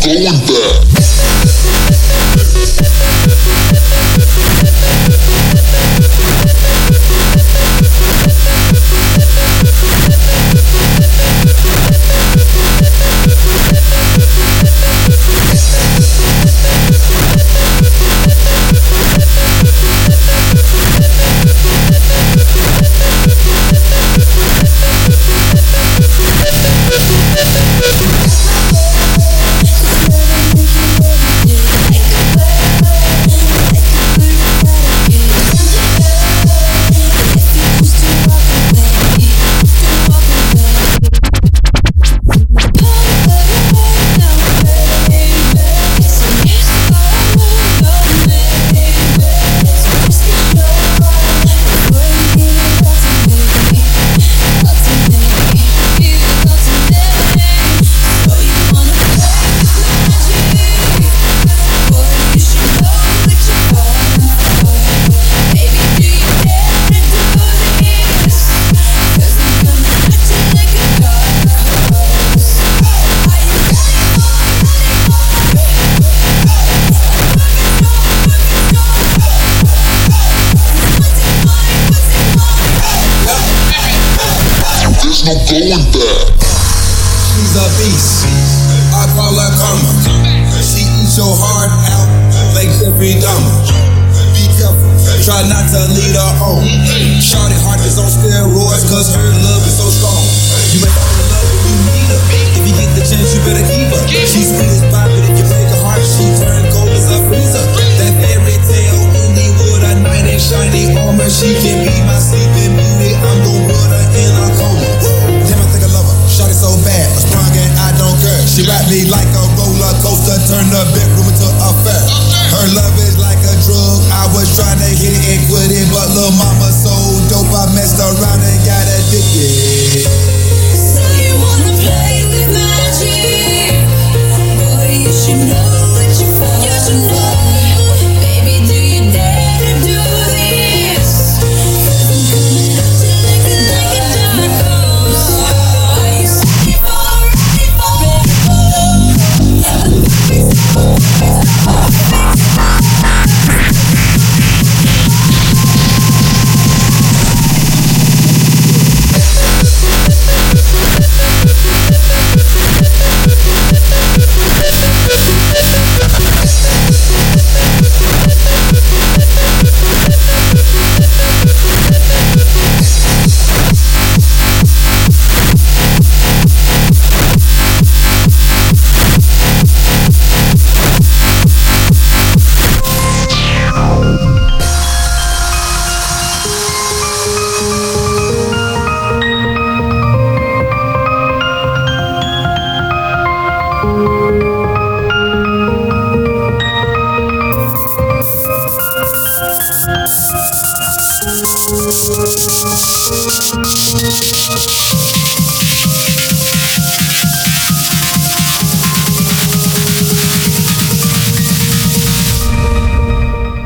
going back. No going back. She's a beast, I call her karma. She eats your heart out like Jeffrey Dahmer. Be careful, try not to lead her on. Shawty heart is on steroids, cause her love is so strong. You may fall in love when you need her. If you get the chance, you better keep her. She's sweet as pie, but if you break her heart, she turn cold as a freezer. That fairy tale ending with a knight in shiny armor. She can be my sleeping beauty, I'm gon' put her in a coma. Shawty so bad, I sprung and I don't care. She wrapped me like a roller coaster, turned the bedroom into a fair. Her love is like a drug, I was trying to hit it and quit it, but lil' mama so dope, I messed around and got addicted. So you wanna play with magic? Boy, you should know what you for. You should know. Baby, do you dare to do this? 'Cause I'm coming up to like a dark hole. Thank you.